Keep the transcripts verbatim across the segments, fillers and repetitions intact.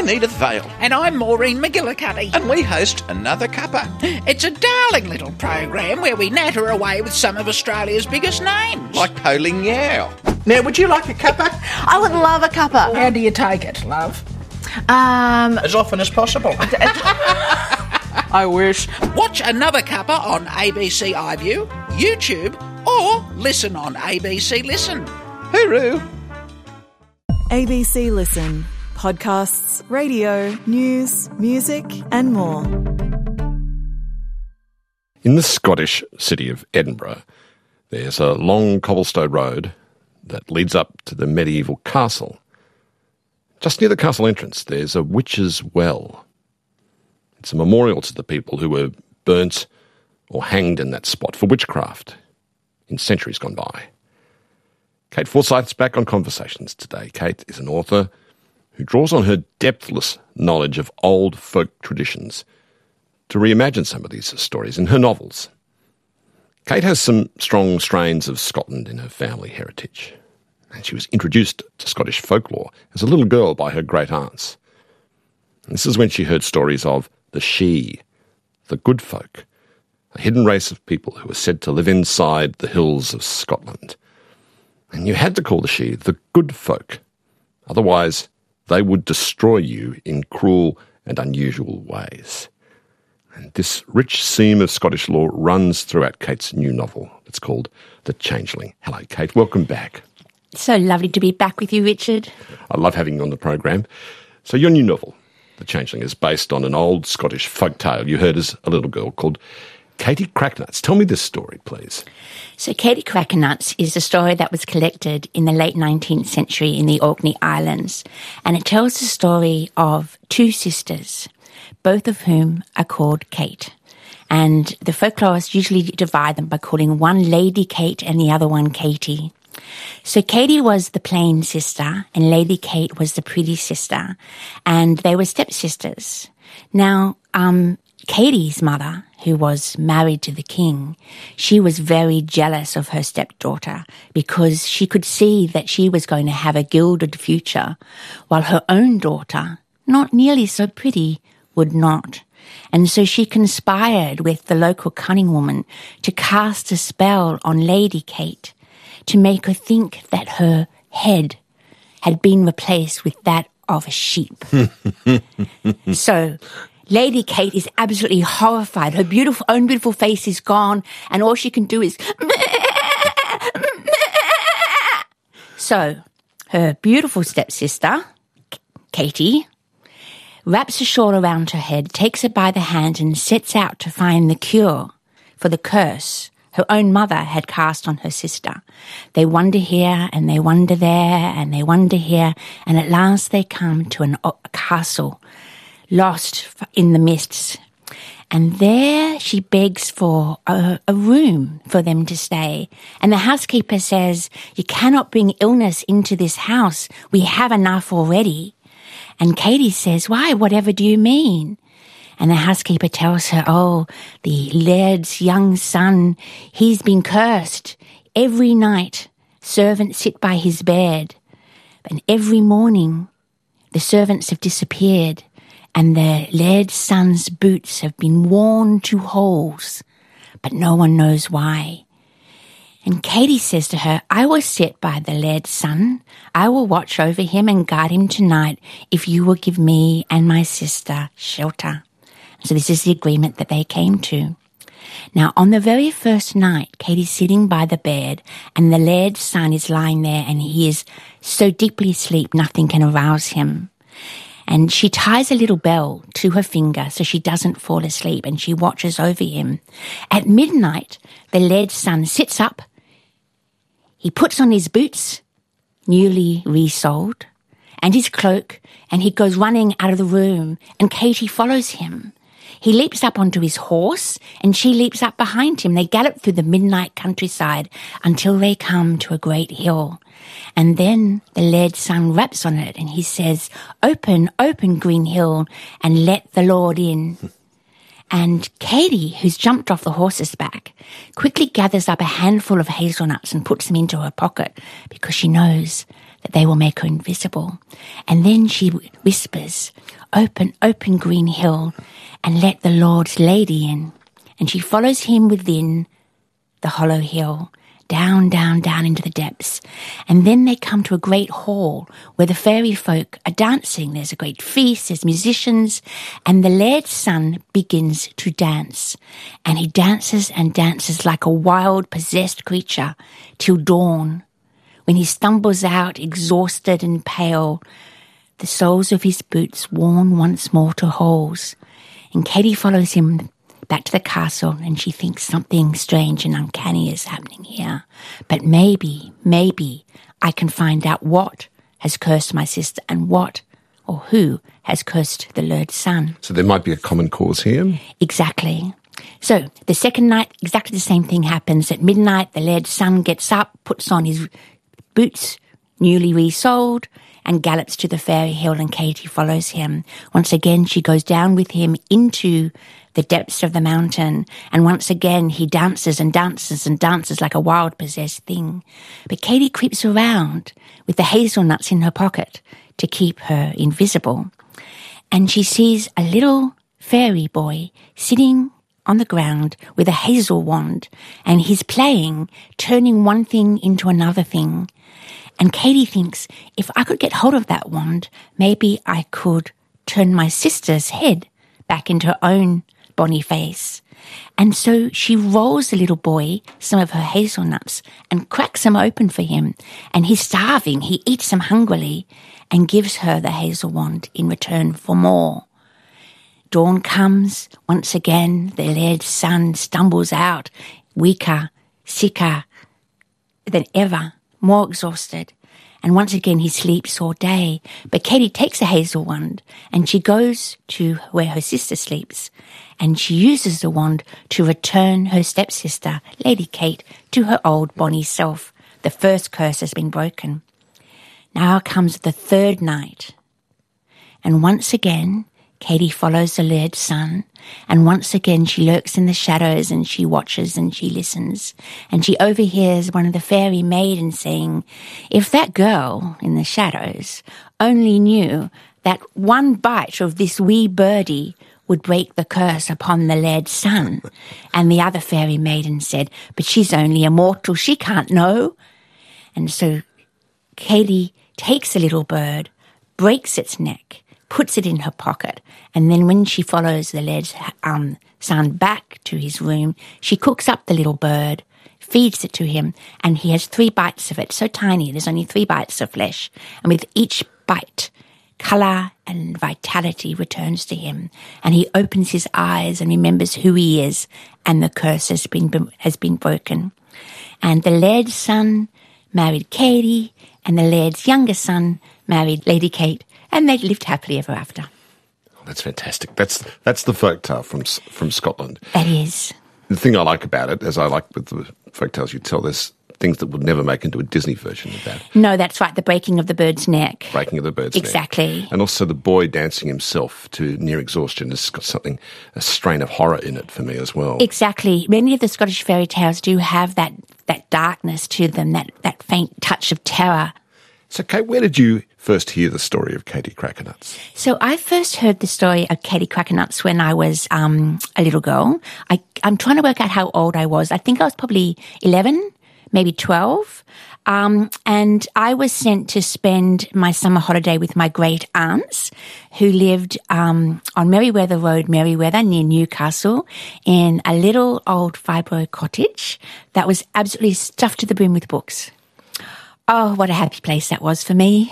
I'm Edith Vale. And I'm Maureen McGillicuddy. And we host Another Cuppa. It's a darling little program where we natter away with some of Australia's biggest names. Like Po Ling Yao. Now, would you like a cuppa? I would love a cuppa. How do you take it, love? Um, As often as possible. I wish. Watch Another Cuppa on A B C iView, YouTube, or listen on A B C Listen. Hooroo! A B C Listen. Podcasts, radio, news, music and more. In the Scottish city of Edinburgh, there's a long cobblestone road that leads up to the medieval castle. Just near the castle entrance, there's a witch's well. It's a memorial to the people who were burnt or hanged in that spot for witchcraft in centuries gone by. Kate Forsyth's back on Conversations today. Kate is an author who draws on her depthless knowledge of old folk traditions to reimagine some of these stories in her novels. Kate has some strong strains of Scotland in her family heritage, and she was introduced to Scottish folklore as a little girl by her great aunts. And this is when she heard stories of the Sidhe, the good folk, a hidden race of people who were said to live inside the hills of Scotland. And you had to call the Sidhe the good folk, otherwise they would destroy you in cruel and unusual ways. And this rich seam of Scottish lore runs throughout Kate's new novel. It's called The Changeling. Hello, Kate. Welcome back. So lovely to be back with you, Richard. I love having you on the program. So your new novel, The Changeling, is based on an old Scottish folk tale you heard as a little girl called Katie Cracknuts. Tell me this story, please. So Katie Cracknuts is a story that was collected in the late nineteenth century in the Orkney Islands, and it tells the story of two sisters, both of whom are called Kate. And the folklorists usually divide them by calling one Lady Kate and the other one Katie. So Katie was the plain sister and Lady Kate was the pretty sister, and they were stepsisters. Now, um, Katie's mother, who was married to the king, she was very jealous of her stepdaughter because she could see that she was going to have a gilded future, while her own daughter, not nearly so pretty, would not. And so she conspired with the local cunning woman to cast a spell on Lady Kate to make her think that her head had been replaced with that of a sheep. So Lady Kate is absolutely horrified. Her beautiful, own beautiful face is gone, and all she can do is... So her beautiful stepsister, Katie, wraps a shawl around her head, takes her by the hand, and sets out to find the cure for the curse her own mother had cast on her sister. They wander here, and they wander there, and they wander here, and at last they come to an, a castle lost in the mists. And there she begs for a, a room for them to stay. And the housekeeper says, "You cannot bring illness into this house. We have enough already." And Katie says, "Why, whatever do you mean?" And the housekeeper tells her, "Oh, the laird's young son, he's been cursed. Every night, servants sit by his bed. And every morning, the servants have disappeared, and the laird's son's boots have been worn to holes, but no one knows why." And Katie says to her, "I will sit by the laird's son. I will watch over him and guard him tonight if you will give me and my sister shelter." So this is the agreement that they came to. Now, on the very first night, Katie's sitting by the bed, and the laird's son is lying there, and he is so deeply asleep nothing can arouse him. And she ties a little bell to her finger so she doesn't fall asleep, and she watches over him. At midnight, the laird's son sits up. He puts on his boots, newly resoled, and his cloak, and he goes running out of the room, and Katie follows him. He leaps up onto his horse, and she leaps up behind him. They gallop through the midnight countryside until they come to a great hill. And then the laird's son raps on it, and he says, "Open, open, green hill, and let the Lord in." And Katie, who's jumped off the horse's back, quickly gathers up a handful of hazelnuts and puts them into her pocket because she knows that they will make her invisible. And then she whispers, "Open, open, green hill, and let the Lord's lady in." And she follows him within the hollow hill, down, down, down into the depths. And then they come to a great hall where the fairy folk are dancing. There's a great feast, there's musicians, and the laird's son begins to dance. And he dances and dances like a wild, possessed creature till dawn, when he stumbles out, exhausted and pale, the soles of his boots worn once more to holes. And Katie follows him back to the castle, and she thinks something strange and uncanny is happening here. But maybe, maybe I can find out what has cursed my sister and what or who has cursed the laird's son. So there might be a common cause here? Exactly. So the second night, exactly the same thing happens. At midnight, the laird's son gets up, puts on his boots, newly resoled, and gallops to the fairy hill, and Katie follows him. Once again, she goes down with him into the depths of the mountain, and once again he dances and dances and dances like a wild possessed thing. But Katie creeps around with the hazelnuts in her pocket to keep her invisible, and she sees a little fairy boy sitting on the ground with a hazel wand, and he's playing, turning one thing into another thing. And Katie thinks, if I could get hold of that wand, maybe I could turn my sister's head back into her own bonny face. And so she rolls the little boy some of her hazelnuts and cracks them open for him. And he's starving. He eats them hungrily and gives her the hazel wand in return for more. Dawn comes. Once again, the laird's son stumbles out, weaker, sicker than ever, more exhausted. And once again he sleeps all day. But Katie takes a hazel wand and she goes to where her sister sleeps, and she uses the wand to return her stepsister, Lady Kate, to her old bonny self. The first curse has been broken. Now comes the third night. And once again Katie follows the laird's son, and once again she lurks in the shadows and she watches and she listens, and she overhears one of the fairy maidens saying, "If that girl in the shadows only knew that one bite of this wee birdie would break the curse upon the laird's son." And the other fairy maiden said, "But she's only a mortal, she can't know." And so Katie takes the little bird, breaks its neck, puts it in her pocket, and then when she follows the laird's um, son back to his room, she cooks up the little bird, feeds it to him, and he has three bites of it, so tiny, there's only three bites of flesh, and with each bite, colour and vitality returns to him, and he opens his eyes and remembers who he is, and the curse has been has been broken. And the laird's son married Katie, and the laird's younger son married Lady Kate, and they lived happily ever after. Oh, that's fantastic. That's that's the folktale from from Scotland. That is. The thing I like about it, as I like with the folktales you tell, there's things that would never make into a Disney version of that. No, that's right, the breaking of the bird's neck. Breaking of the bird's exactly. neck. Exactly. And also the boy dancing himself to near exhaustion has got something, a strain of horror in it for me as well. Exactly. Many of the Scottish fairy tales do have that, that darkness to them, that, that faint touch of terror. So, Kate, where did you first hear the story of Katie Crackernuts? So I first heard the story of Katie Crackernuts when I was um, a little girl. I, I'm trying to work out how old I was. I think I was probably eleven, maybe twelve. Um, and I was sent to spend my summer holiday with my great aunts who lived um, on Merryweather Road, Merryweather, near Newcastle, in a little old fibro cottage that was absolutely stuffed to the brim with books. Oh, what a happy place that was for me.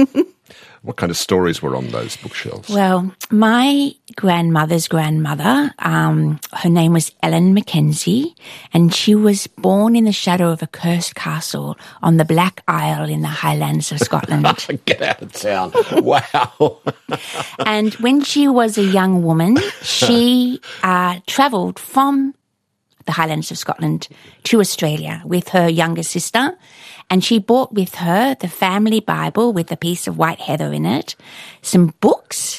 What kind of stories were on those bookshelves? Well, my grandmother's grandmother, um, her name was Ellen Mackenzie, and she was born in the shadow of a cursed castle on the Black Isle in the Highlands of Scotland. Get out of town. Wow. And when she was a young woman, she uh, travelled from the Highlands of Scotland to Australia with her younger sister, and she brought with her the family Bible with a piece of white heather in it, some books,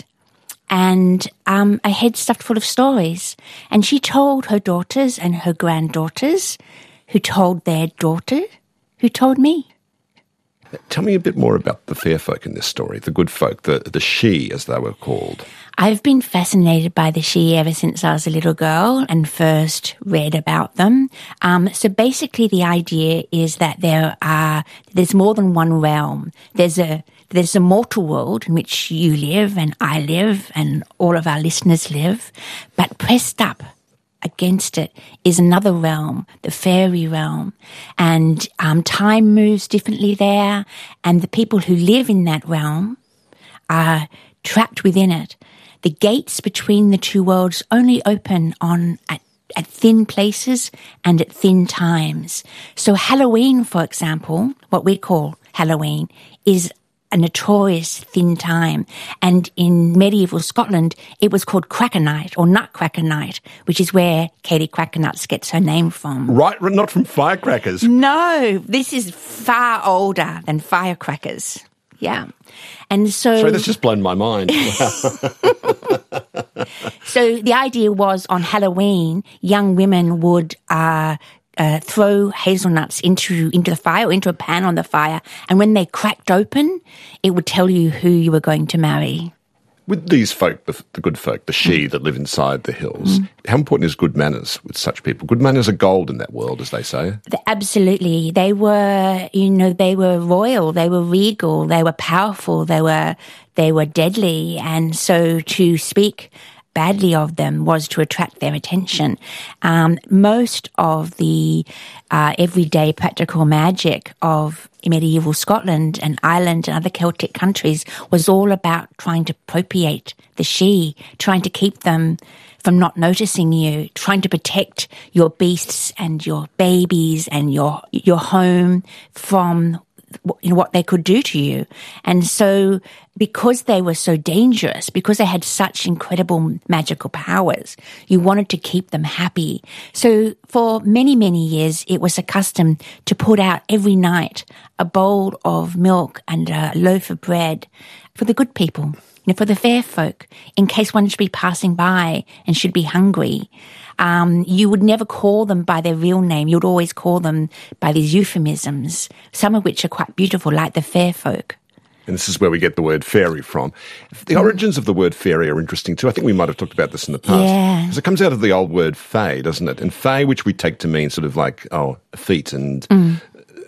and um, a head stuffed full of stories. And she told her daughters and her granddaughters, who told their daughter, who told me. Tell me a bit more about the fair folk in this story, the good folk, the, the she, as they were called. I've been fascinated by the she ever since I was a little girl and first read about them. Um, so basically the idea is that there are, there's more than one realm. There's a, there's a mortal world in which you live and I live and all of our listeners live, but pressed up against it is another realm, the fairy realm. And um, time moves differently there, and the people who live in that realm are trapped within it. The gates between the two worlds only open on at, at thin places and at thin times. So Halloween, for example, what we call Halloween, is a notorious thin time. And in medieval Scotland, it was called Cracker Night or Nutcracker Night, which is where Katie Crackernuts gets her name from. Right, not from firecrackers. No, this is far older than firecrackers. Yeah. And so... Sorry, that's just blown my mind. So the idea was on Halloween, young women would uh, uh, throw hazelnuts into into the fire or into a pan on the fire, and when they cracked open, it would tell you who you were going to marry. With these folk, the, the good folk, the she that live inside the hills, mm. how important is good manners with such people? Good manners are gold in that world, as they say. Absolutely. They were, you know, they were royal, they were regal, they were powerful, they were, they were deadly. And so to speak badly of them was to attract their attention. Um, most of the uh, everyday practical magic of medieval Scotland and Ireland and other Celtic countries was all about trying to propitiate the she, trying to keep them from not noticing you, trying to protect your beasts and your babies and your your home from you know, what they could do to you. And so because they were so dangerous, because they had such incredible magical powers, you wanted to keep them happy. So for many, many years, it was a custom to put out every night a bowl of milk and a loaf of bread for the good people, you know, for the fair folk, in case one should be passing by and should be hungry. Um, you would never call them by their real name. You would always call them by these euphemisms, some of which are quite beautiful, like the fair folk. And this is where we get the word fairy from. The origins of the word fairy are interesting too. I think we might have talked about this in the past. Yeah. Because it comes out of the old word fae, doesn't it? And fae, which we take to mean sort of like, oh, effete and... Mm.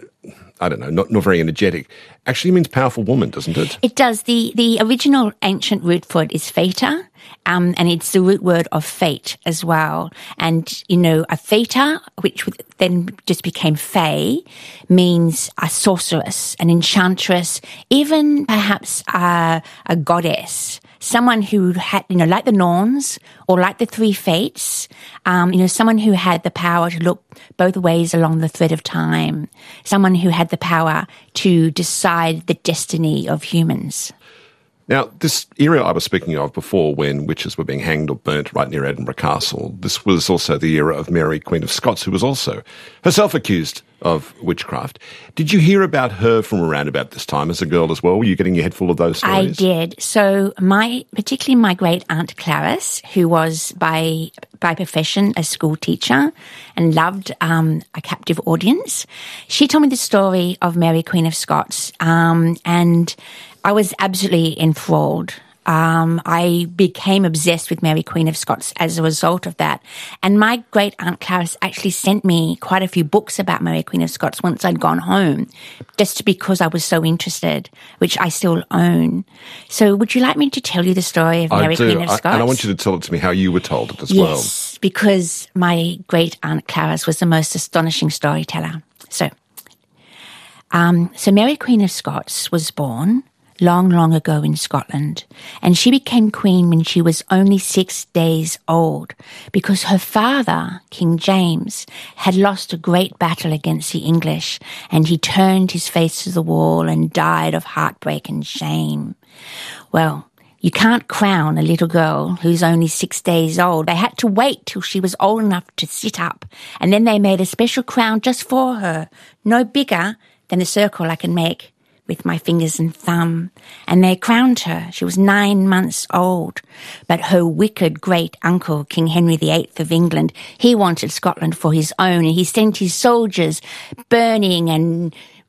I don't know, not, not very energetic, actually means powerful woman, doesn't it? It does. The the original ancient root for it is feta, um, and it's the root word of fate as well. And, you know, a feta, which then just became fae, means a sorceress, an enchantress, even perhaps a, a goddess. Someone who had, you know, like the Norns or like the three fates, um, you know, someone who had the power to look both ways along the thread of time, someone who had the power to decide the destiny of humans. Now, this era I was speaking of before, when witches were being hanged or burnt right near Edinburgh Castle, this was also the era of Mary, Queen of Scots, who was also herself accused of witchcraft. Did you hear about her from around about this time as a girl as well? Were you getting your head full of those stories? I did. So my, particularly my great aunt Clarice, who was by by profession a school teacher and loved um, a captive audience, she told me the story of Mary, Queen of Scots, um, and I was absolutely enthralled. Um, I became obsessed with Mary, Queen of Scots as a result of that. And my great aunt Clarice actually sent me quite a few books about Mary, Queen of Scots once I'd gone home, just because I was so interested, which I still own. So would you like me to tell you the story of Mary, I do. Queen of Scots? I, and I want you to tell it to me how you were told it as yes, well. Yes, because my great aunt Clarice was the most astonishing storyteller. So, um, so Mary, Queen of Scots was born long, long ago in Scotland, and she became queen when she was only six days old because her father, King James, had lost a great battle against the English, and he turned his face to the wall and died of heartbreak and shame. Well, you can't crown a little girl who's only six days old. They had to wait till she was old enough to sit up, and then they made a special crown just for her, no bigger than the circle I can make with my fingers and thumb, and they crowned her. She was nine months old. But her wicked great-uncle, King Henry the Eighth of England, he wanted Scotland for his own, and he sent his soldiers burning and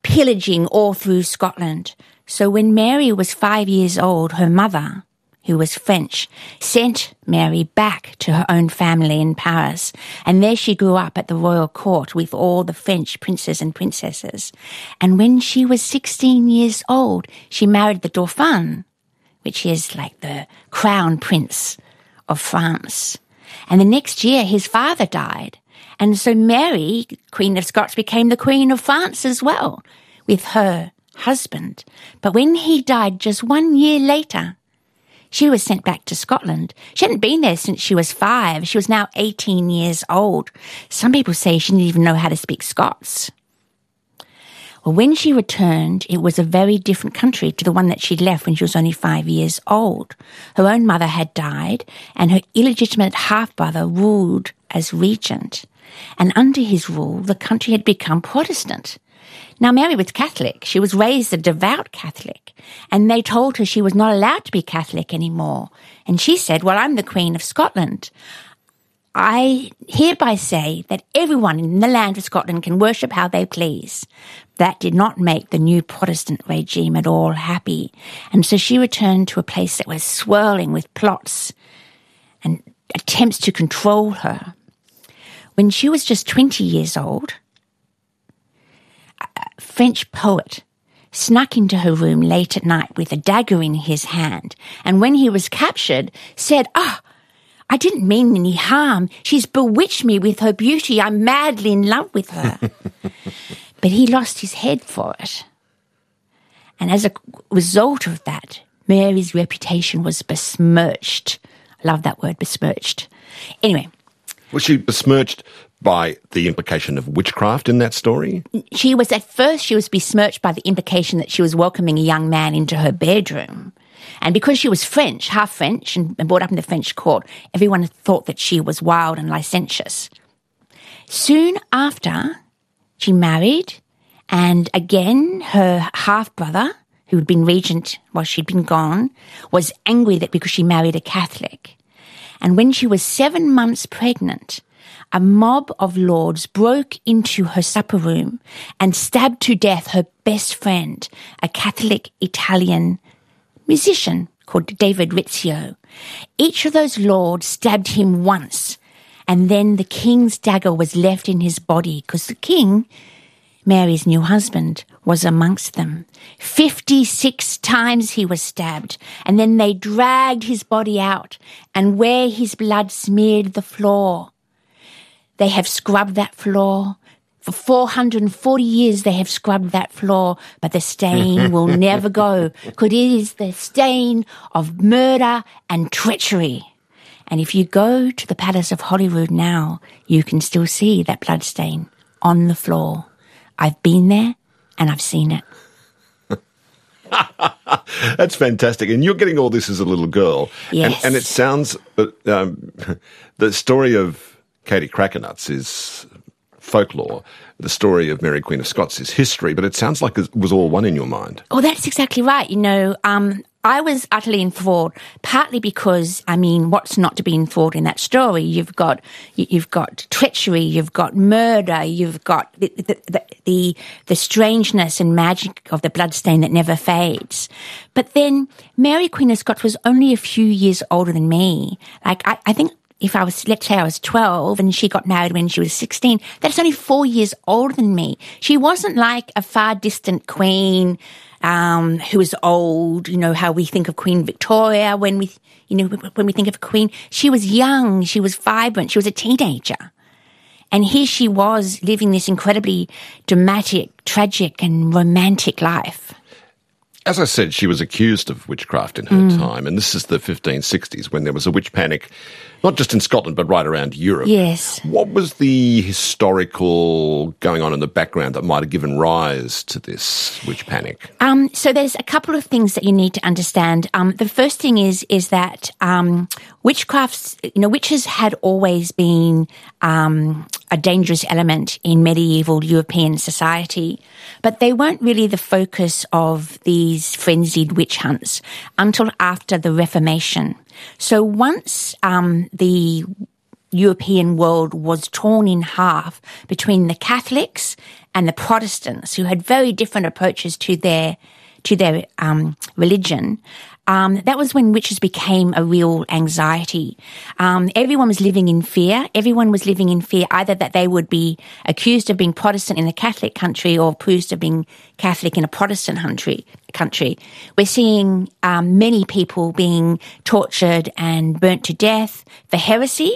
pillaging all through Scotland. So when Mary was five years old, her mother, who was French, sent Mary back to her own family in Paris. And there she grew up at the royal court with all the French princes and princesses. And when she was sixteen years old, she married the Dauphin, which is like the crown prince of France. And the next year, his father died. And so Mary, Queen of Scots, became the Queen of France as well, with her husband. But when he died just one year later, she was sent back to Scotland. She hadn't been there since she was five. She was now eighteen years old. Some people say she didn't even know how to speak Scots. Well, when she returned, it was a very different country to the one that she'd left when she was only five years old. Her own mother had died, and her illegitimate half-brother ruled as regent. And under his rule, the country had become Protestant. Now, Mary was Catholic. She was raised a devout Catholic, and they told her she was not allowed to be Catholic anymore. And she said, well, I'm the Queen of Scotland. I hereby say that everyone in the land of Scotland can worship how they please. That did not make the new Protestant regime at all happy. And so she returned to a place that was swirling with plots and attempts to control her. When she was just twenty years old, a French poet snuck into her room late at night with a dagger in his hand, and when he was captured, said, ah, oh, I didn't mean any harm. She's bewitched me with her beauty. I'm madly in love with her. But he lost his head for it. And as a result of that, Mary's reputation was besmirched. I love that word, besmirched. Anyway. Was she besmirched by the implication of witchcraft in that story? She was, at first, she was besmirched by the implication that she was welcoming a young man into her bedroom. And because she was French, half French, and brought up in the French court, everyone thought that she was wild and licentious. Soon after, she married, and again, her half-brother, who had been regent while she'd been gone, was angry that because she married a Catholic. And when she was seven months pregnant, a mob of lords broke into her supper room and stabbed to death her best friend, a Catholic Italian musician called David Rizzio. Each of those lords stabbed him once, and then the king's dagger was left in his body because the king, Mary's new husband, was amongst them. Fifty-six times he was stabbed, and then they dragged his body out, and where his blood smeared the floor, they have scrubbed that floor. For four hundred forty years they have scrubbed that floor, but the stain will never go, because it is the stain of murder and treachery. And if you go to the Palace of Holyrood now, you can still see that blood stain on the floor. I've been there and I've seen it. That's fantastic. And you're getting all this as a little girl. Yes. And, and it sounds, um, the story of Katie Crackernuts is folklore. The story of Mary Queen of Scots is history, but it sounds like it was all one in your mind. Oh, that's exactly right. You know, um, I was utterly enthralled, partly because, I mean, what's not to be enthralled in that story? You've got, you've got treachery, you've got murder, you've got the, the, the, the, the strangeness and magic of the bloodstain that never fades. But then Mary Queen of Scots was only a few years older than me. Like, I, I think if I was, let's say I was twelve and she got married when she was sixteen, that's only four years older than me. She wasn't like a far distant queen, Um, who was old, you know, how we think of Queen Victoria when we, you know, when we think of a queen. She was young, she was vibrant, she was a teenager. And here she was living this incredibly dramatic, tragic and romantic life. As I said, she was accused of witchcraft in her mm. time, and this is the fifteen sixties when there was a witch panic, not just in Scotland, but right around Europe. Yes. What was the historical going on in the background that might have given rise to this witch panic? Um, so there's a couple of things that you need to understand. Um, the first thing is is that um, witchcraft, you know, witches had always been um, a dangerous element in medieval European society, but they weren't really the focus of these frenzied witch hunts until after the Reformation. So once um, the European world was torn in half between the Catholics and the Protestants, who had very different approaches to their to their um, religion. Um, that was when witches became a real anxiety. Um, everyone was living in fear. Everyone was living in fear either that they would be accused of being Protestant in a Catholic country or accused of being Catholic in a Protestant country. country. We're seeing um, many people being tortured and burnt to death for heresy.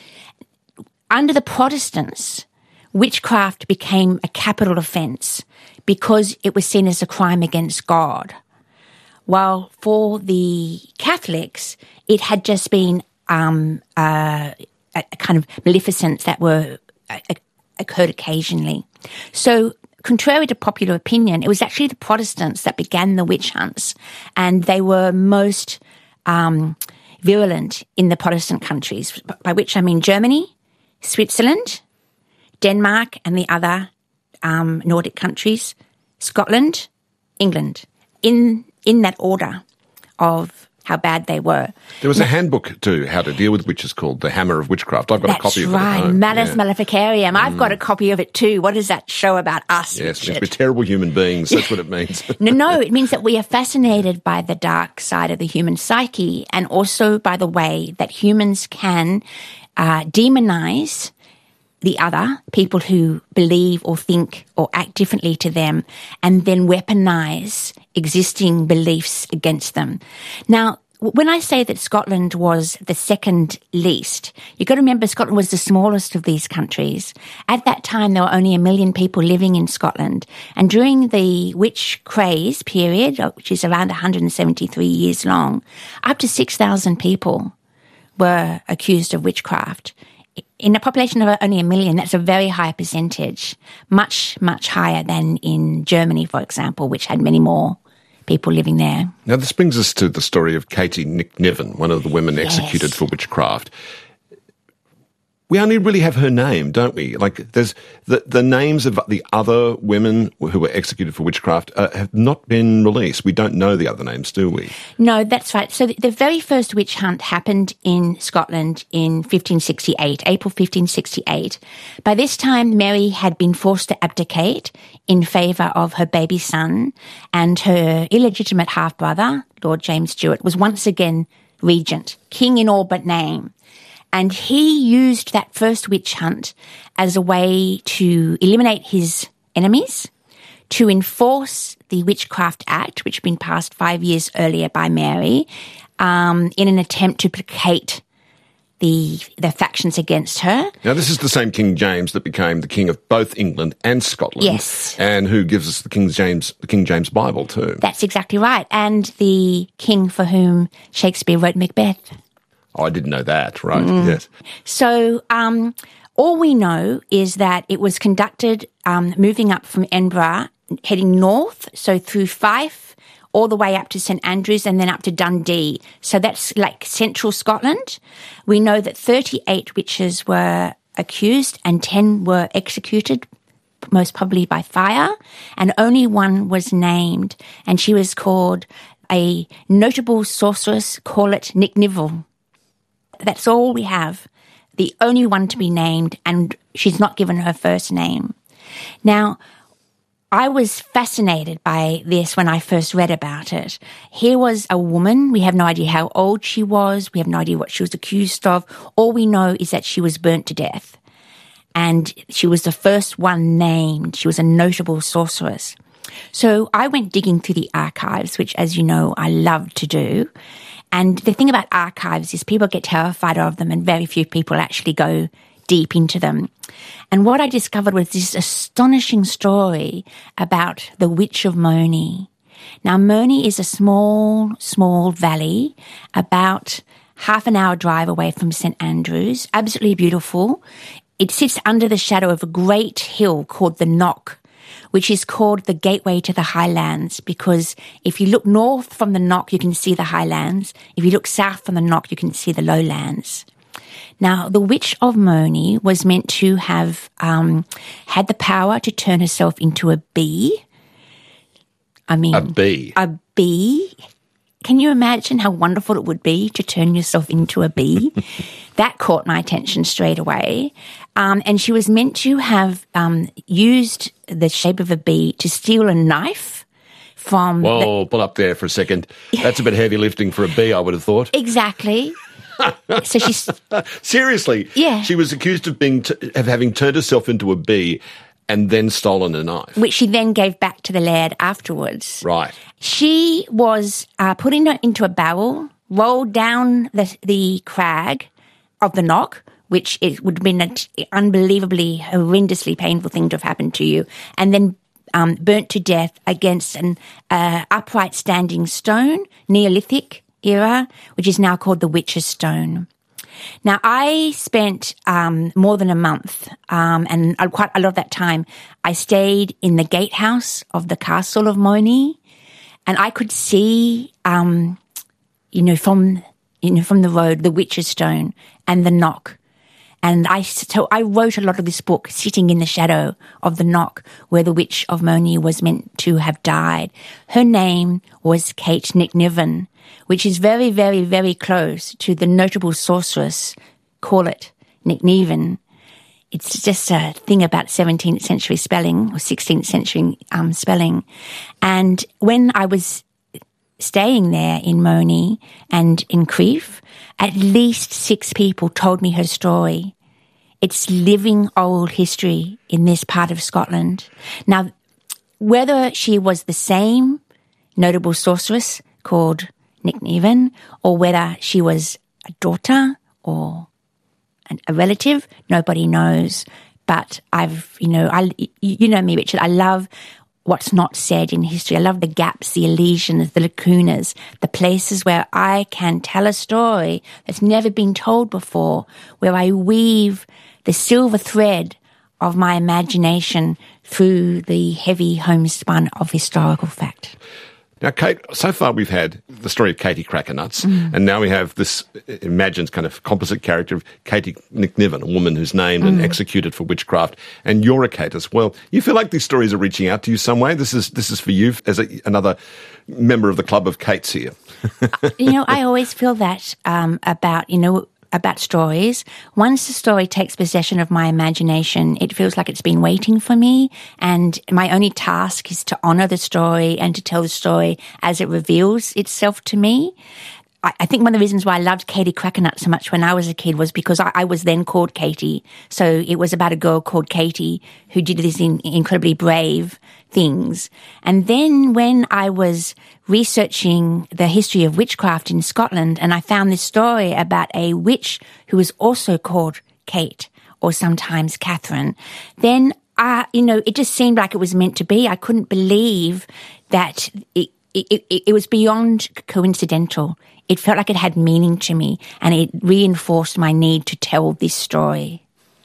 Under the Protestants, witchcraft became a capital offence because it was seen as a crime against God. While for the Catholics, it had just been um, uh, a, a kind of maleficence that were uh, occurred occasionally. So, contrary to popular opinion, it was actually the Protestants that began the witch hunts, and they were most um, virulent in the Protestant countries, by which I mean Germany, Switzerland, Denmark, and the other um, Nordic countries, Scotland, England, in in that order of how bad they were. There was a handbook to how to deal with witches called The Hammer of Witchcraft. I've got That's a copy of right. it at home. Malus Yeah. Maleficarium. I've got a copy of it too. What does that show about us, Yes, Richard? we're terrible human beings. That's what it means. No, no, it means that we are fascinated by the dark side of the human psyche and also by the way that humans can uh, demonize the other, people who believe or think or act differently to them, and then weaponize existing beliefs against them. Now, when I say that Scotland was the second least, you've got to remember Scotland was the smallest of these countries. At that time, there were only a million people living in Scotland. And during the witch craze period, which is around one hundred seventy-three years long, up to six thousand people were accused of witchcraft. In a population of only a million, that's a very high percentage, much, much higher than in Germany, for example, which had many more people living there. Now, this brings us to the story of Katie Nick-Niven, one of the women Yes. executed for witchcraft. We only really have her name, don't we? Like, there's the, the names of the other women who were executed for witchcraft uh, have not been released. We don't know the other names, do we? No, that's right. So the, the very first witch hunt happened in Scotland in fifteen sixty-eight, April fifteen sixty-eight. By this time, Mary had been forced to abdicate in favour of her baby son, and her illegitimate half-brother, Lord James Stuart, was once again regent, king in all but name. And he used that first witch hunt as a way to eliminate his enemies, to enforce the Witchcraft Act, which had been passed five years earlier by Mary, um, in an attempt to placate the the factions against her. Now, this is the same King James that became the king of both England and Scotland. Yes. And who gives us the King James, the King James Bible too. That's exactly right. And the king for whom Shakespeare wrote Macbeth. Oh, I didn't know that, right? Yes. So um, all we know is that it was conducted um, moving up from Edinburgh, heading north, so through Fife, all the way up to St Andrews and then up to Dundee. So that's like central Scotland. We know that thirty-eight witches were accused and ten were executed, most probably by fire, and only one was named, and she was called a notable sorceress, call it Nick Nivel. That's all we have, the only one to be named, and she's not given her first name. Now, I was fascinated by this when I first read about it. Here was a woman. We have no idea how old she was. We have no idea what she was accused of. All we know is that she was burnt to death. And she was the first one named. She was a notable sorceress. So I went digging through the archives, which, as you know, I love to do. And the thing about archives is people get terrified of them and very few people actually go deep into them. And what I discovered was this astonishing story about the Witch of Moni. Now, Moni is a small, small valley about half an hour drive away from St Andrews, absolutely beautiful. It sits under the shadow of a great hill called the Knock, which is called the gateway to the highlands, because if you look north from the Knock, you can see the highlands. If you look south from the Knock, you can see the lowlands. Now, the Witch of Moni was meant to have um, had the power to turn herself into a bee. I mean... A bee. A bee. can you imagine how wonderful it would be to turn yourself into a bee? That caught my attention straight away. Um, and she was meant to have um, used the shape of a bee to steal a knife from... Whoa, pull up there for a second. That's a bit heavy lifting for a bee, I would have thought. Exactly. So she's... Seriously? Yeah. She was accused of being t- of having turned herself into a bee and then stolen a knife. Which she then gave back to the laird afterwards. Right. She was uh, put in, into a barrel, rolled down the, the crag of the Knock, which it would have been an unbelievably, horrendously painful thing to have happened to you, and then um, burnt to death against an uh, upright standing stone, Neolithic era, which is now called the Witch's Stone. Now, I spent um, more than a month, um, and quite a lot of that time, I stayed in the gatehouse of the castle of Moni, and I could see, um, you know, from you know from the road, the Witch's Stone and the Knock. And I so I wrote a lot of this book sitting in the shadow of the Knock, where the Witch of Moni was meant to have died. Her name was Kate Nickniven, which is very, very, very close to the notable sorceress, call it Nickniven. It's just a thing about seventeenth century spelling or sixteenth century um, spelling. And when I was staying there in Moni and in Crieff, at least six people told me her story. It's living old history in this part of Scotland. Now, whether she was the same notable sorceress called Nickniven, or whether she was a daughter or an, a relative, nobody knows. But I've, you know, I, you know me, Richard, I love what's not said in history. I love the gaps, the elisions, the lacunas, the places where I can tell a story that's never been told before, where I weave the silver thread of my imagination through the heavy homespun of historical fact. Now, Kate, so far we've had the story of Katie Crackernuts, mm. and now we have this imagined kind of composite character of Katie Nickniven, a woman who's named mm. and executed for witchcraft, and you're a Kate as well. You feel like these stories are reaching out to you some way? This is this is for you as a, another member of the Club of Kates here. You know, I always feel that um, about, you know, about stories. Once the story takes possession of my imagination, it feels like it's been waiting for me, and my only task is to honour the story and to tell the story as it reveals itself to me. I, I think one of the reasons why I loved Katie Crackernuts so much when I was a kid was because I, I was then called Katie. So it was about a girl called Katie who did these in, incredibly brave things. And then when I was researching the history of witchcraft in Scotland, and I found this story about a witch who was also called Kate, or sometimes Catherine, then, uh, you know, it just seemed like it was meant to be. I couldn't believe that it, it, it, it was beyond coincidental. It felt like it had meaning to me, and it reinforced my need to tell this story.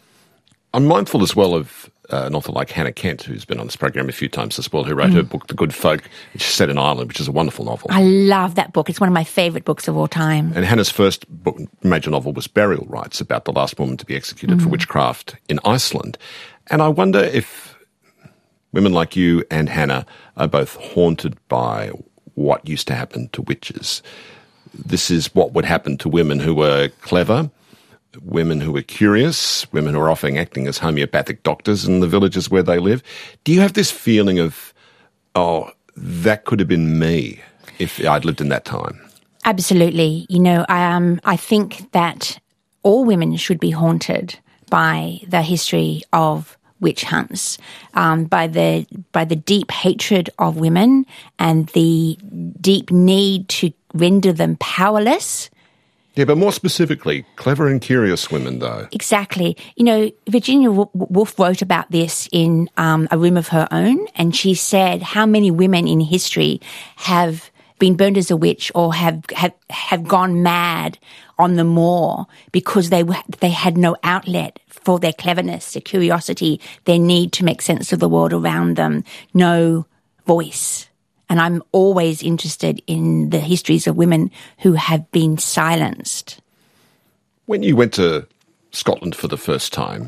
I'm mindful as well of uh, an author like Hannah Kent, who's been on this program a few times as well, who wrote mm. her book, The Good Folk, which is set in Ireland, which is a wonderful novel. I love that book. It's one of my favourite books of all time. And Hannah's first book, major novel was Burial Rites, about the last woman to be executed mm. for witchcraft in Iceland. And I wonder if women like you and Hannah are both haunted by what used to happen to witches. This is what would happen to women who were clever, women who were curious, women who are often acting as homeopathic doctors in the villages where they live. Do you have this feeling of, oh, that could have been me if I'd lived in that time? Absolutely. You know, um, I think that all women should be haunted by the history of witch hunts, um, by the by the deep hatred of women and the deep need to render them powerless. Yeah, but more specifically, clever and curious women, though. Exactly. You know, Virginia Woolf wrote about this in um, A Room of Her Own, and she said how many women in history have been burned as a witch or have have, have gone mad on the moor because they they had no outlet for their cleverness, their curiosity, their need to make sense of the world around them, no voice. And I'm always interested in the histories of women who have been silenced. When you went to Scotland for the first time,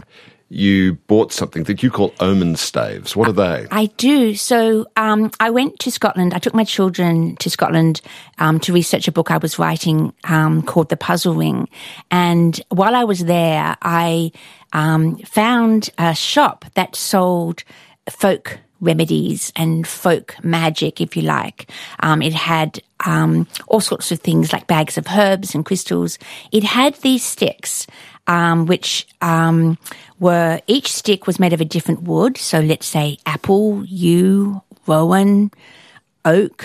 you bought something that you call omen staves. What are they? I do. So um, I went to Scotland. I took my children to Scotland um, to research a book I was writing um, called The Puzzle Ring. And while I was there, I um, found a shop that sold folk remedies and folk magic, if you like. Um, it had um, all sorts of things like bags of herbs and crystals. It had these sticks, um, which um, were, each stick was made of a different wood. So let's say apple, yew, rowan, oak,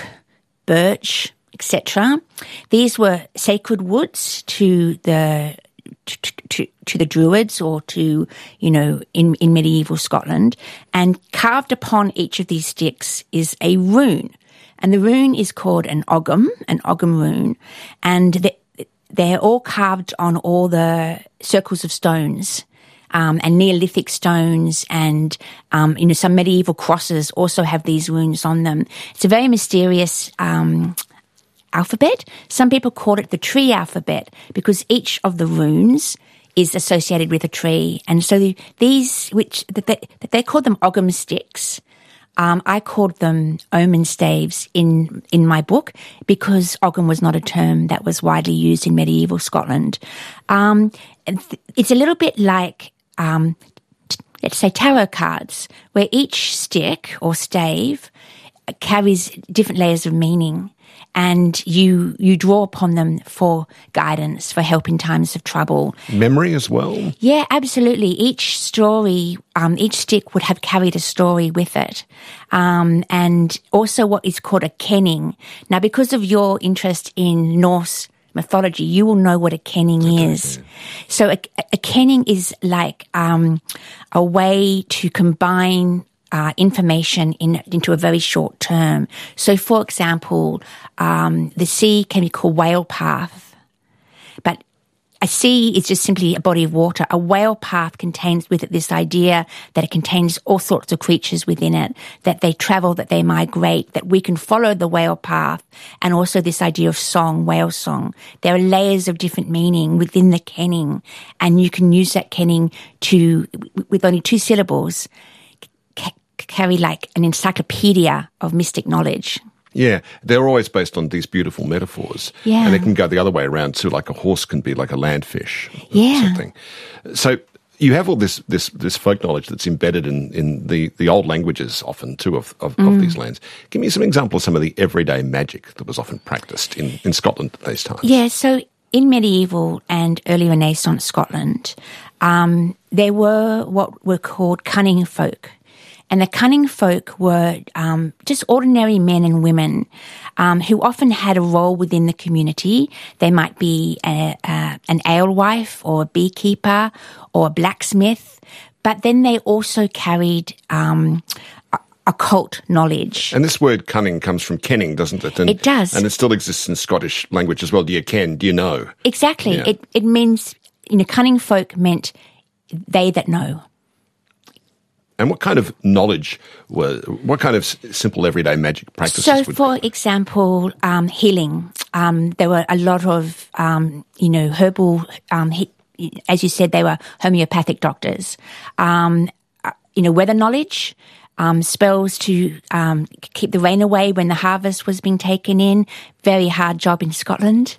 birch, et cetera. These were sacred woods to the To, to, to the Druids or to, you know, in, in medieval Scotland. And carved upon each of these sticks is a rune. And the rune is called an ogham, an ogham rune. And they, they're all carved on all the circles of stones. Um, and Neolithic stones and, um, you know, some medieval crosses also have these runes on them. It's a very mysterious um alphabet. Some people call it the tree alphabet because each of the runes is associated with a tree. And so the, these, which that they, that they called them ogham sticks, um, I called them omen staves in, in my book because ogham was not a term that was widely used in medieval Scotland. Um, it's a little bit like, um, t- let's say tarot cards, where each stick or stave carries different layers of meaning. And you you draw upon them for guidance, for help in times of trouble. Memory as well? Yeah, absolutely. Each story, um, each stick would have carried a story with it. Um, and also what is called a kenning. Now, because of your interest in Norse mythology, you will know what a kenning okay, is. Yeah. So a, a kenning is like um, a way to combine Uh, information in, into a very short term. So, for example, um, the sea can be called whale path, but a sea is just simply a body of water. A whale path contains with it this idea that it contains all sorts of creatures within it, that they travel, that they migrate, that we can follow the whale path, and also this idea of song, whale song. There are layers of different meaning within the kenning, and you can use that kenning to, with only two syllables, carry like an encyclopedia of mystic knowledge. Yeah, they're always based on these beautiful metaphors. Yeah. And they can go the other way around too, like a horse can be like a landfish or yeah. something. So you have all this this this folk knowledge that's embedded in, in the, the old languages often too of, of, mm. of these lands. Give me some examples of some of the everyday magic that was often practiced in, in Scotland at these times. Yeah, so in medieval and early Renaissance Scotland, um, there were what were called cunning folk. And the cunning folk were um, just ordinary men and women um, who often had a role within the community. They might be a, a, an alewife or a beekeeper or a blacksmith, but then they also carried um, occult knowledge. And this word cunning comes from kenning, doesn't it? And, it does. And it still exists in Scottish language as well. Do you ken? Do you know? Exactly. Yeah. It, it means, you know, cunning folk meant they that know. And what kind of knowledge were, what kind of simple everyday magic practices So, would for example, um, healing. Um, there were a lot of, um, you know, herbal, um, he, as you said, they were homeopathic doctors. Um, you know, weather knowledge, um, spells to um, keep the rain away when the harvest was being taken in. Very hard job in Scotland.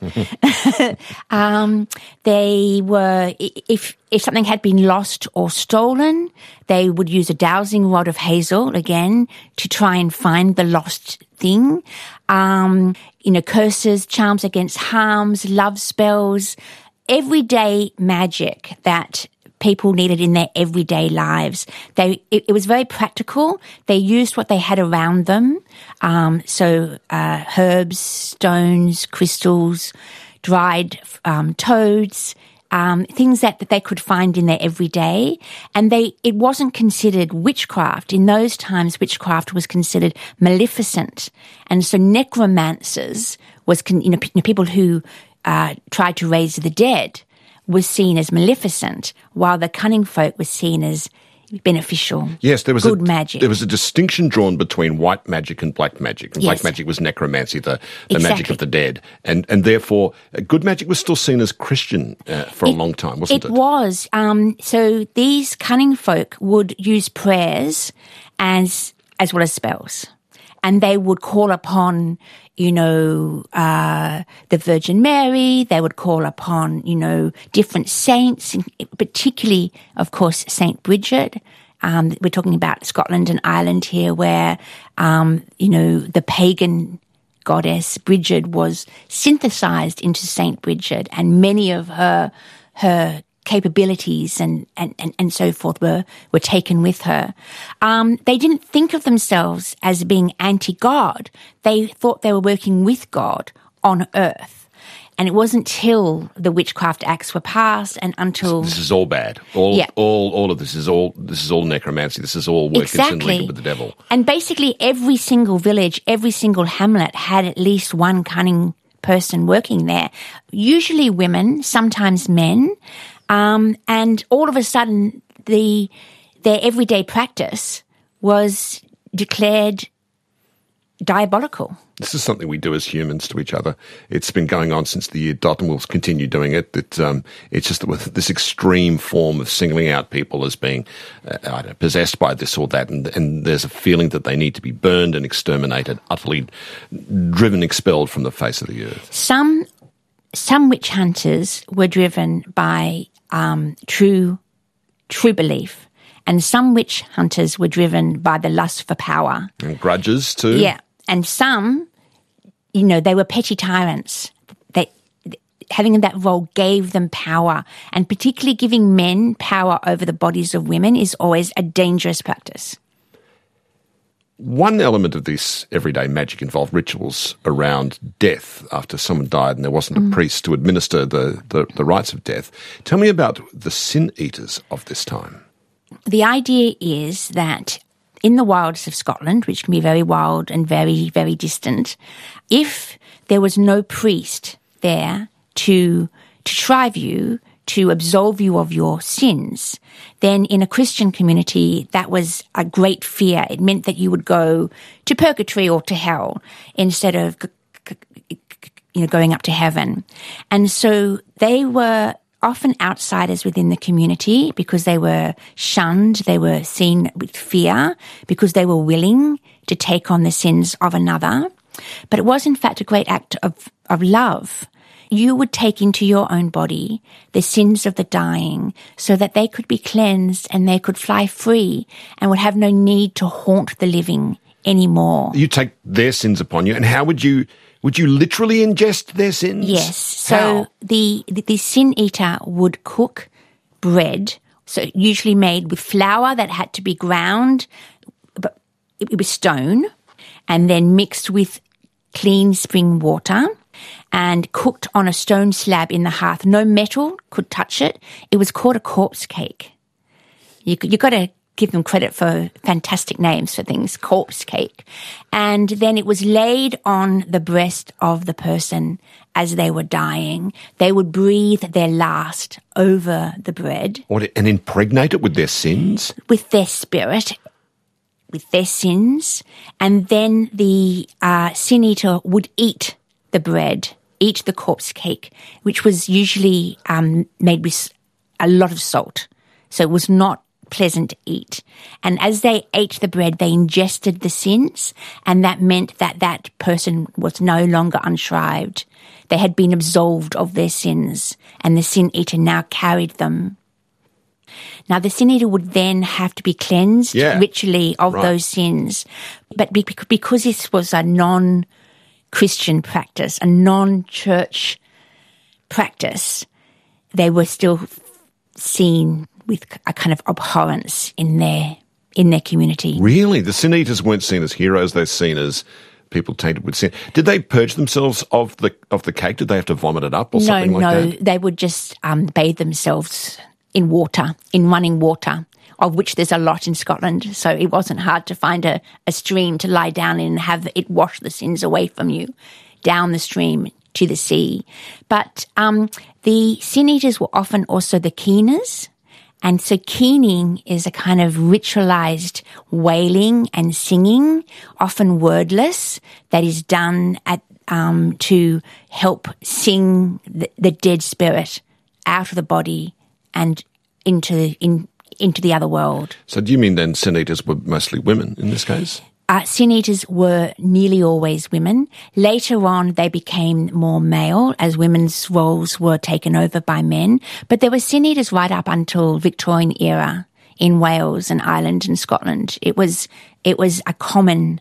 um, they were, if if something had been lost or stolen, they would use a dowsing rod of hazel, again, to try and find the lost thing. Um, you know, curses, charms against harms, love spells, everyday magic that people needed in their everyday lives. They it, it was very practical. They used what they had around them. Um, so uh, herbs, stones, crystals, dried um, toads, um, things that, that they could find in their everyday. And they it wasn't considered witchcraft. In those times, witchcraft was considered maleficent. And so necromancers was con- you know, p- people who uh, tried to raise the dead was seen as maleficent, while the cunning folk was seen as beneficial. Yes, there was good a, magic. There was a distinction drawn between white magic and black magic. And Yes. black magic was necromancy, the, the Exactly. magic of the dead. And and therefore, uh, good magic was still seen as Christian uh, for a long time, wasn't it? It was. Um, so these cunning folk would use prayers as as well as spells. And they would call upon, you know, uh, the Virgin Mary. They would call upon, you know, different saints, and particularly, of course, Saint Bridget. Um, we're talking about Scotland and Ireland here, where, um, you know, the pagan goddess Bridget was synthesized into Saint Bridget, and many of her her capabilities and, and, and, and so forth were, were taken with her. Um, they didn't think of themselves as being anti-God. They thought they were working with God on earth. And it wasn't till the Witchcraft Acts were passed and until... This is all bad. All, Yeah. all, all of this is all. This is all necromancy. This is all work Exactly. linked with the devil. And basically every single village, every single hamlet had at least one cunning person working there. Usually women, sometimes men. Um, and all of a sudden, the their everyday practice was declared diabolical. This is something we do as humans to each other. It's been going on since the year dot, and we'll continue doing it. That um, it's just with this extreme form of singling out people as being uh, I don't know, possessed by this or that, and, and there's a feeling that they need to be burned and exterminated, utterly driven, expelled from the face of the earth. Some some witch hunters were driven by um, true true belief, and some witch hunters were driven by the lust for power. And grudges too. Yeah, and some, you know, they were petty tyrants. They, having that role gave them power, and particularly giving men power over the bodies of women is always a dangerous practice. One element of this everyday magic involved rituals around death after someone died and there wasn't a priest to administer the, the, the rites of death. Tell me about the sin eaters of this time. The idea is that in the wilds of Scotland, which can be very wild and very, very distant, if there was no priest there to to shrive you, to absolve you of your sins, then in a Christian community, that was a great fear. It meant that you would go to purgatory or to hell instead of, you know, going up to heaven. And so they were often outsiders within the community because they were shunned, they were seen with fear, because they were willing to take on the sins of another. But it was in fact a great act of, of love. You would take into your own body the sins of the dying so that they could be cleansed and they could fly free and would have no need to haunt the living anymore. You take their sins upon you, and how would you would you literally ingest their sins? Yes. So How? the, the the sin eater would cook bread, so usually made with flour that had to be ground, but it, it was stone, and then mixed with clean spring water and cooked on a stone slab in the hearth. No metal could touch it. It was called a corpse cake. You you got to give them credit for fantastic names for things, corpse cake. And then it was laid on the breast of the person as they were dying. They would breathe their last over the bread What, and impregnate it with their sins? with their spirit, with their sins. And then the uh, sin eater would eat the bread, eat the corpse cake, which was usually um, made with a lot of salt. So it was not pleasant to eat. And as they ate the bread, they ingested the sins, and that meant that that person was no longer unshrived. They had been absolved of their sins, and the sin eater now carried them. Now, the sin eater would then have to be cleansed Yeah. ritually of Right. those sins. But be- because this was a non-Christian practice, a non-church practice, they were still seen with a kind of abhorrence in their in their community. Really? The sin eaters weren't seen as heroes, they're seen as people tainted with sin. Did they purge themselves of the of the cake? Did they have to vomit it up or No, something like no, that? they would just um, bathe themselves in water, in running water, of which there's a lot in Scotland. So it wasn't hard to find a, a stream to lie down in and have it wash the sins away from you down the stream to the sea. But um, the sin eaters were often also the keeners, And so keening is a kind of ritualized wailing and singing, often wordless, that is done at um, to help sing the, the dead spirit out of the body and into in into the other world. So do you mean then sin eaters were mostly women in this case? Uh, sin eaters were nearly always women. Later on, they became more male as women's roles were taken over by men. But there were sin eaters right up until Victorian era in Wales and Ireland and Scotland. It was it was a common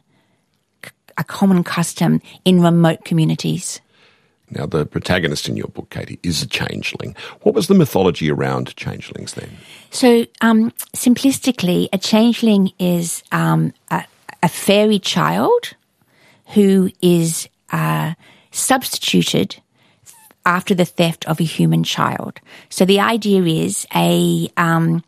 a common custom in remote communities. Now, the protagonist in your book, Katie, is a changeling. What was the mythology around changelings then? So, um, simplistically, a changeling is um, a, a fairy child who is uh, substituted after the theft of a human child. So the idea is a um,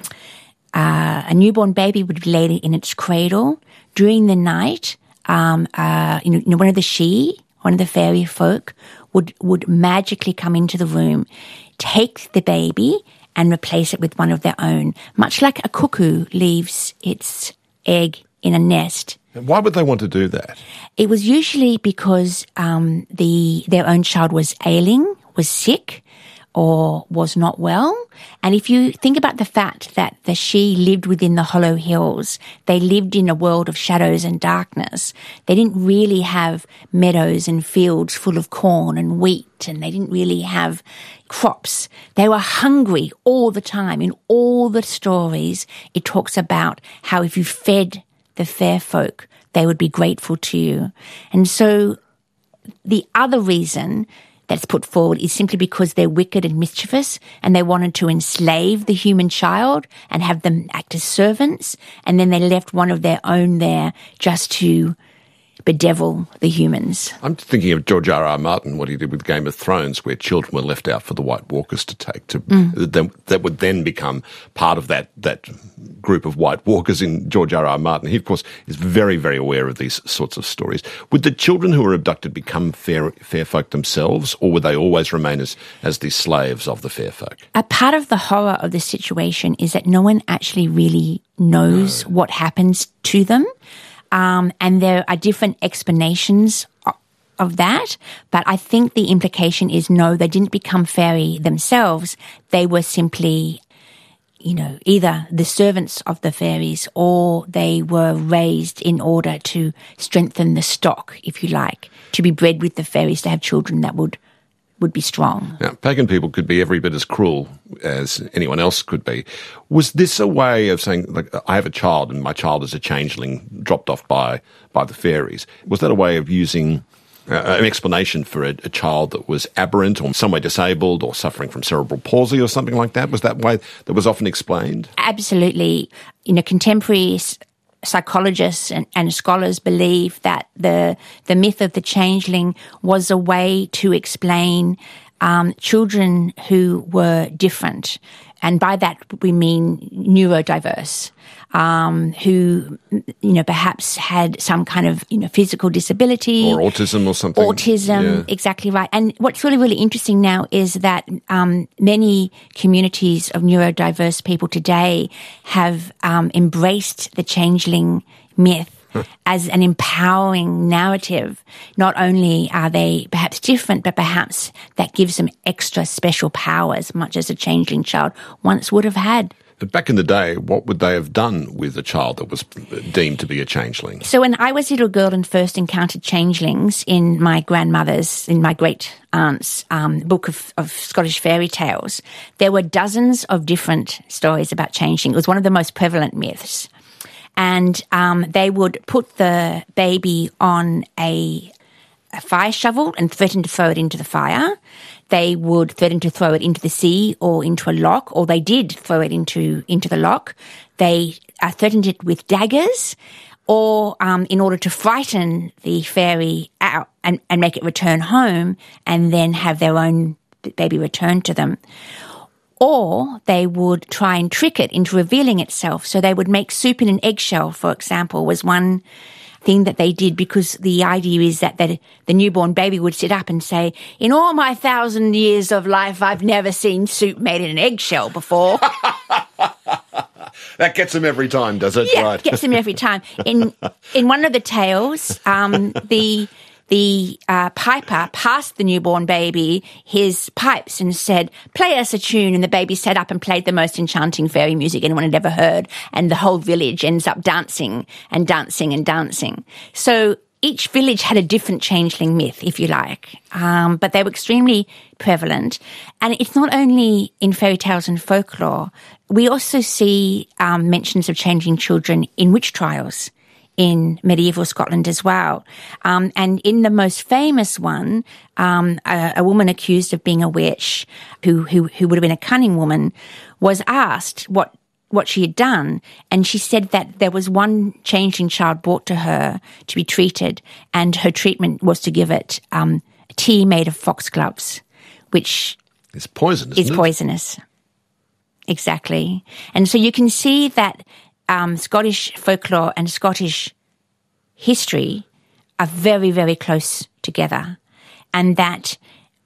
uh, a newborn baby would be laid in its cradle during the night. Um, uh, you know, one of the she, one of the fairy folk, would would magically come into the room, take the baby, and replace it with one of their own, much like a cuckoo leaves its egg in a nest. And why would they want to do that? It was usually because um, the their own child was ailing, was sick, or was not well. And if you think about the fact that the she lived within the hollow hills, they lived in a world of shadows and darkness. They didn't really have meadows and fields full of corn and wheat, and they didn't really have crops. They were hungry all the time. In all the stories, it talks about how if you fed the fair folk, they would be grateful to you. And so the other reason that's put forward is simply because they're wicked and mischievous, and they wanted to enslave the human child and have them act as servants, and then they left one of their own there just to bedevil the humans. I'm thinking of George R. R. Martin, what he did with Game of Thrones, where children were left out for the White Walkers to take. To mm. them, that would then become part of that that group of White Walkers in George R. R. Martin. He, of course, is very, very aware of these sorts of stories. Would the children who were abducted become fair, fair folk themselves, or would they always remain as, as the slaves of the fair folk? A part of the horror of the situation is that no one actually really knows no. what happens to them. Um, and there are different explanations of, of that, but I think the implication is no, they didn't become fairy themselves. They were simply, you know, either the servants of the fairies, or they were raised in order to strengthen the stock, if you like, to be bred with the fairies, to have children that would would be strong. Now, pagan people could be every bit as cruel as anyone else could be. Was this a way of saying, like, I have a child and my child is a changeling dropped off by, by the fairies? Was that a way of using uh, an explanation for a, a child that was aberrant or some way disabled or suffering from cerebral palsy or something like that? Was that way that was often explained? Absolutely. You know, contemporary psychologists and, and scholars believe that the the myth of the changeling was a way to explain um, children who were different, and by that we mean neurodiverse, um, who you know perhaps had some kind of you know physical disability or autism or something. Autism, yeah. Exactly right. And what's really really interesting now is that um, many communities of neurodiverse people today have um, embraced the changeling myth as an empowering narrative. Not only are they perhaps different, but perhaps that gives them extra special powers, much as a changeling child once would have had. But back in the day, what would they have done with a child that was deemed to be a changeling? So when I was a little girl and first encountered changelings in my grandmother's, in my great-aunt's um, book of, of Scottish fairy tales, there were dozens of different stories about changeling. It was one of the most prevalent myths. And um, they would put the baby on a, a fire shovel and threaten to throw it into the fire. They would threaten to throw it into the sea or into a loch, or they did throw it into into the loch. They uh, threatened it with daggers, or um, in order to frighten the fairy out and, and make it return home, and then have their own baby returned to them. Or they would try and trick it into revealing itself. So they would make soup in an eggshell, for example, was one thing that they did, because the idea is that the, the newborn baby would sit up and say, in all my thousand years of life, I've never seen soup made in an eggshell before. That gets them every time, does it? Yeah, Right. gets him every time. In in one of the tales, um, the the uh, piper passed the newborn baby his pipes and said, "Play us a tune." And the baby sat up and played the most enchanting fairy music anyone had ever heard. And the whole village ends up dancing and dancing and dancing. So each village had a different changeling myth, if you like, um, but they were extremely prevalent. And it's not only in fairy tales and folklore. We also see um, mentions of changing children in witch trials in medieval Scotland as well. Um, and in the most famous one, um, a, a woman accused of being a witch, who, who, who would have been a cunning woman, was asked what what she had done, and she said that there was one changeling child brought to her to be treated, and her treatment was to give it um, tea made of foxgloves, which It's poisonous, is isn't it? poisonous. Exactly. And so you can see that um, Scottish folklore and Scottish history are very, very close together, and that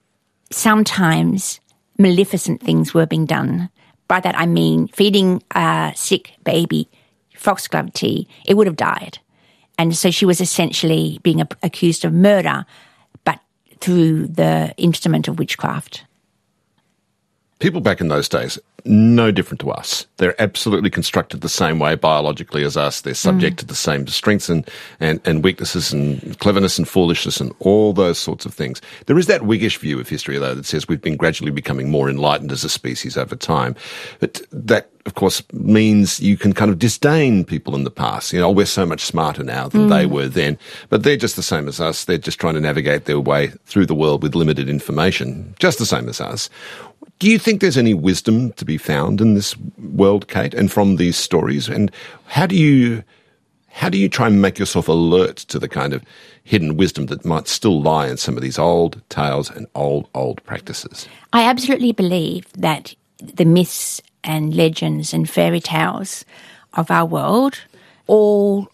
sometimes maleficent things were being done. By that I mean feeding a sick baby foxglove tea, it would have died. And so she was essentially being a- accused of murder, but through the instrument of witchcraft. People back in those days, no different to us. They're absolutely constructed the same way biologically as us. They're subject Mm. to the same strengths and, and, and weaknesses and cleverness and foolishness and all those sorts of things. There is that Whiggish view of history, though, that says we've been gradually becoming more enlightened as a species over time. But that, of course, means you can kind of disdain people in the past. You know, we're so much smarter now than Mm. they were then. But they're just the same as us. They're just trying to navigate their way through the world with limited information, just the same as us. Do you think there's any wisdom to be found in this world, Kate, and from these stories? And how do you how do you try and make yourself alert to the kind of hidden wisdom that might still lie in some of these old tales and old, old practices? I absolutely believe that the myths and legends and fairy tales of our world, all,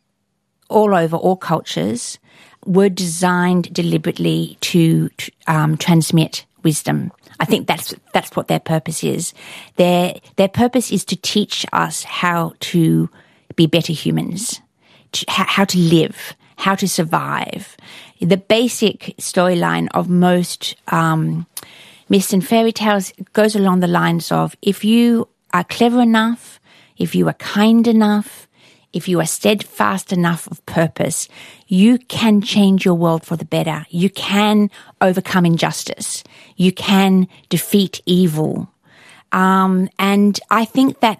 all over all cultures, were designed deliberately to um, transmit wisdom. I think that's that's what their purpose is. Their their purpose is to teach us how to be better humans, to, how to live, how to survive. The basic storyline of most um, myths and fairy tales goes along the lines of: if you are clever enough, if you are kind enough, if you are steadfast enough of purpose, you can change your world for the better. You can overcome injustice. You can defeat evil. Um, and I think that,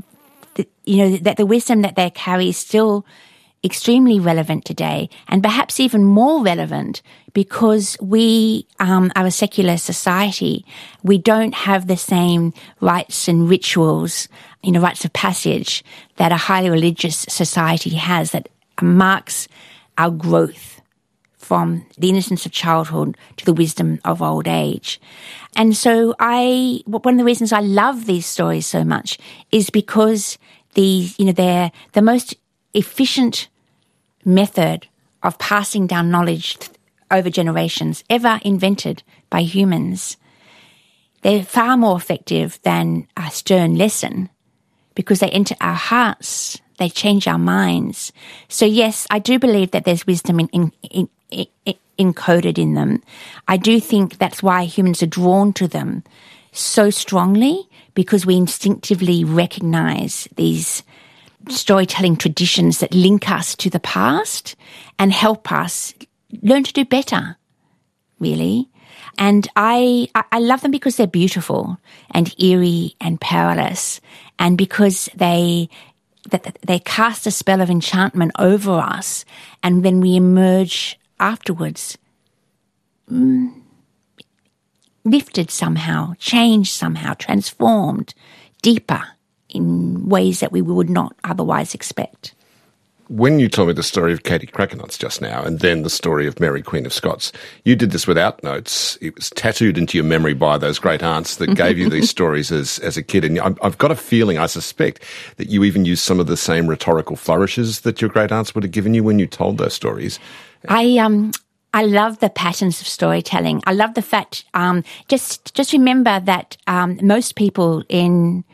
th- you know, that the wisdom that they carry is still extremely relevant today, and perhaps even more relevant because we um, are a secular society. We don't have the same rites and rituals, you know, rites of passage that a highly religious society has, that marks our growth from the innocence of childhood to the wisdom of old age. And so I, one of the reasons I love these stories so much is because these, you know, they're the most efficient method of passing down knowledge over generations ever invented by humans. They're far more effective than a stern lesson because they enter our hearts, they change our minds. So yes, I do believe that there's wisdom in, in, in, in, encoded in them. I do think that's why humans are drawn to them so strongly, because we instinctively recognize these storytelling traditions that link us to the past and help us learn to do better, really. And I, I love them because they're beautiful and eerie and powerless, and because they that they cast a spell of enchantment over us, and when we emerge afterwards, mm, lifted somehow, changed somehow, transformed, deeper in ways that we would not otherwise expect. When you told me the story of Katie Crackernuts just now, and then the story of Mary, Queen of Scots, you did this without notes. It was tattooed into your memory by those great aunts that gave you these stories as, as a kid. And I've got a feeling, I suspect, that you even used some of the same rhetorical flourishes that your great aunts would have given you when you told those stories. I um I love the patterns of storytelling. I love the fact, um, just just remember that um, most people in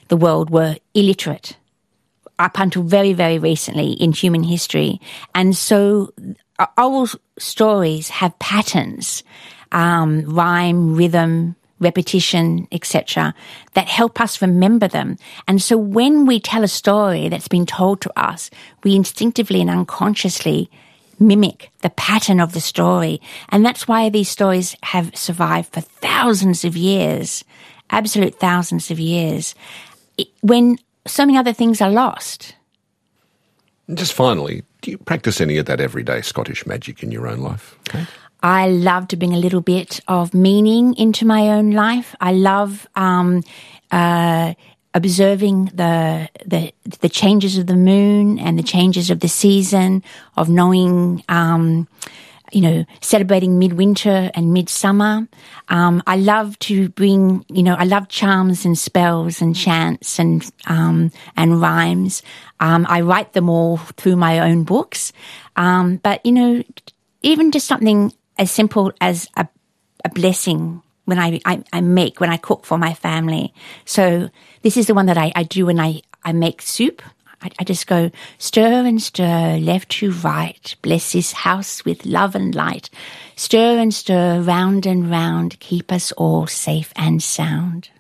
the world were illiterate up until very, very recently in human history. And so oral stories have patterns, um, rhyme, rhythm, repetition, et cetera, that help us remember them. And so when we tell a story that's been told to us, we instinctively and unconsciously mimic the pattern of the story. And that's why these stories have survived for thousands of years, absolute thousands of years, when so many other things are lost. And just finally, do you practice any of that everyday Scottish magic in your own life? Okay. I love to bring a little bit of meaning into my own life. I love um, uh, observing the, the the changes of the moon and the changes of the season, of knowing, um, you know, celebrating midwinter and midsummer. Um, I love to bring, you know, I love charms and spells and chants and um, and rhymes. Um, I write them all through my own books. Um, but, you know, even just something as simple as a, a blessing when I, I, I make, when I cook for my family. So this is the one that I, I do when I, I make soup. I, I just go, stir and stir, left to right, bless this house with love and light. Stir and stir, round and round, keep us all safe and sound.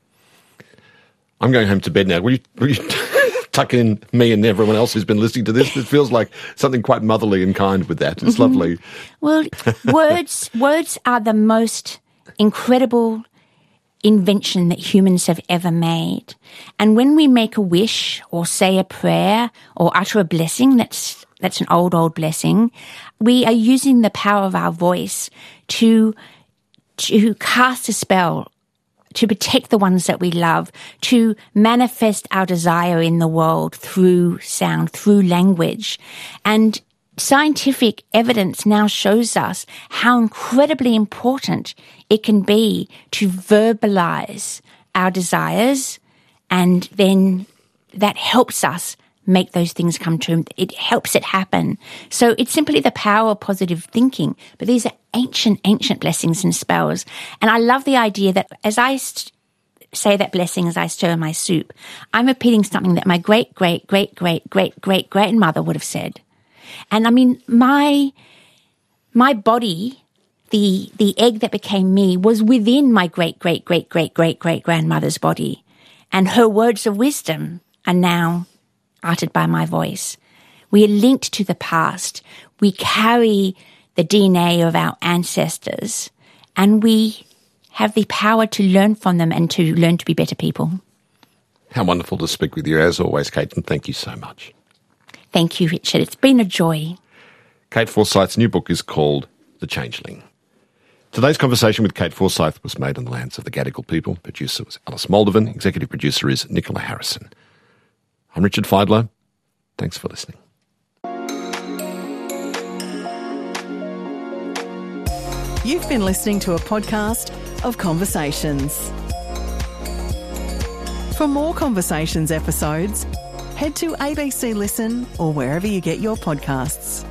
I'm going home to bed now. Will you, will you tuck in me and everyone else who's been listening to this? It feels like something quite motherly and kind with that. It's mm-hmm. lovely. Well, words words are the most incredible invention that humans have ever made. And when we make a wish or say a prayer or utter a blessing, that's that's an old, old blessing, we are using the power of our voice to to cast a spell, to protect the ones that we love, to manifest our desire in the world through sound, through language. And scientific evidence now shows us how incredibly important it can be to verbalize our desires, and then that helps us make those things come true. It helps it happen. So it's simply the power of positive thinking. But these are ancient, ancient blessings and spells. And I love the idea that as I st- say that blessing, as I stir my soup, I'm repeating something that my great, great, great, great, great, great grandmother would have said. And I mean, my my body, the the egg that became me, was within my great, great, great, great, great, great grandmother's body. And her words of wisdom are now uttered by my voice. We are linked to the past. We carry the D N A of our ancestors, and we have the power to learn from them and to learn to be better people. How wonderful to speak with you as always, Kate, and thank you so much. Thank you, Richard. It's been a joy. Kate Forsyth's new book is called The Changeling. Today's conversation with Kate Forsyth was made on the lands of the Gadigal people. Producer was Alice Moldovan. Executive producer is Nicola Harrison. I'm Richard Feidler. Thanks for listening. You've been listening to a podcast of Conversations. For more Conversations episodes, head to A B C Listen or wherever you get your podcasts.